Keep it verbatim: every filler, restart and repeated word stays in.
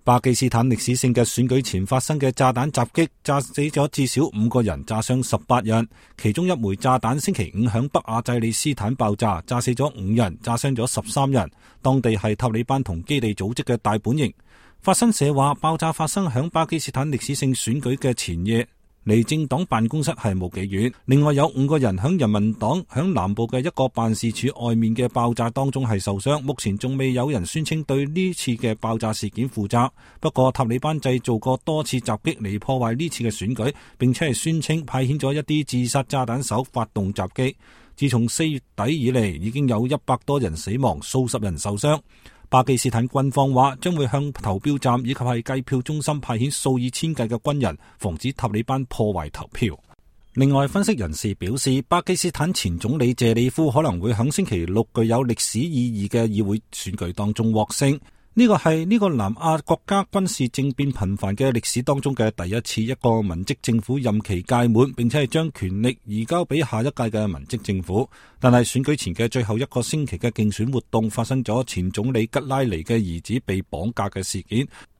巴基斯坦歷史性嘅選舉前發生嘅炸彈襲擊，炸死咗至少五個人，炸傷十八人。其中一枚炸彈星期五響北亞濟利斯坦爆炸，炸死咗五人，炸傷咗十三人。當地係塔利班同基地組織嘅大本營。法新社話，爆炸發生響巴基斯坦歷史性選舉嘅前夜，離政黨辦公室係冇幾遠。另外有五個人響人民黨響南部嘅一個辦事處外面嘅爆炸當中係受傷，目前仲未有人宣稱對呢次嘅爆炸事件負責。不過塔利班製造過多次襲擊嚟破壞呢次嘅選舉，並且係宣稱派遣咗一啲自殺炸彈手發動襲擊。自從四月底以嚟，已經有一百多人死亡，數十人受傷。巴基斯坦軍方話將會向投票站以及係計票中心派遣數以千計嘅軍人，防止塔利班破壞投票。另外，分析人士表示，巴基斯坦前總理謝里夫可能會喺星期六具有歷史意義嘅議會選舉當中獲勝。呢個係呢個南亞國家軍事政變頻繁嘅歷史當中嘅第一次，一個文職政府任期屆滿，並且係將權力移交俾下一屆嘅文職政府。但係選舉前嘅最後一個星期嘅競選活動發生咗前總理吉拉尼嘅兒子被綁架嘅事件。